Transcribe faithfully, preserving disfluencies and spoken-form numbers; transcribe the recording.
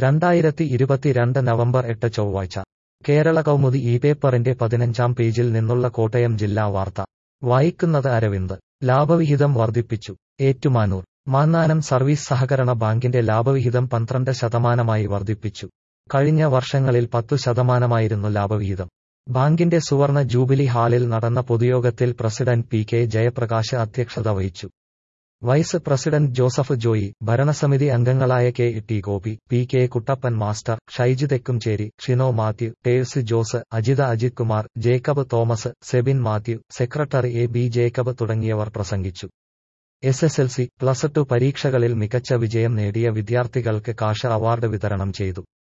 രണ്ടായിരത്തി ഇരുപത്തിരണ്ട് നവംബർ എട്ട് ചൊവ്വാഴ്ച കേരള കൗമുദി ഈ പേപ്പറിന്റെ പതിനഞ്ചാം പേജിൽ നിന്നുള്ള കോട്ടയം ജില്ലാ വാർത്ത വായിക്കുന്നത് അരവിന്ദ്. ലാഭവിഹിതം വർദ്ധിപ്പിച്ചു. ഏറ്റുമാനൂർ. മാന്നാനം സർവീസ് സഹകരണ ബാങ്കിന്റെ ലാഭവിഹിതം പന്ത്രണ്ട് ശതമാനമായി വർദ്ധിപ്പിച്ചു. കഴിഞ്ഞ വർഷങ്ങളിൽ പത്തു ശതമാനമായിരുന്നു ലാഭവിഹിതം. ബാങ്കിന്റെ സുവർണ ജൂബിലി ഹാളിൽ നടന്ന പൊതുയോഗത്തിൽ പ്രസിഡന്റ് പി കെ ജയപ്രകാശ് അധ്യക്ഷത വഹിച്ചു. വൈസ് പ്രസിഡന്റ് ജോസഫ് ജോയി, ഭരണസമിതി അംഗങ്ങളായ K T Gopi, P K Kuttappan master, Shaiji Thekkumcheri, Shino Mathew, ടേഴ്സ് Jose, Ajitha Ajith Kumar, Jacob Thomas, Sebin Mathew, secretary A B Jacob തുടങ്ങിയവർ പ്രസംഗിച്ചു. S S L C, plus two പരീക്ഷകളിൽ മികച്ച വിജയം നേടിയ വിദ്യാർത്ഥികൾക്ക് കാഷ് അവാർഡ് വിതരണം ചെയ്തു.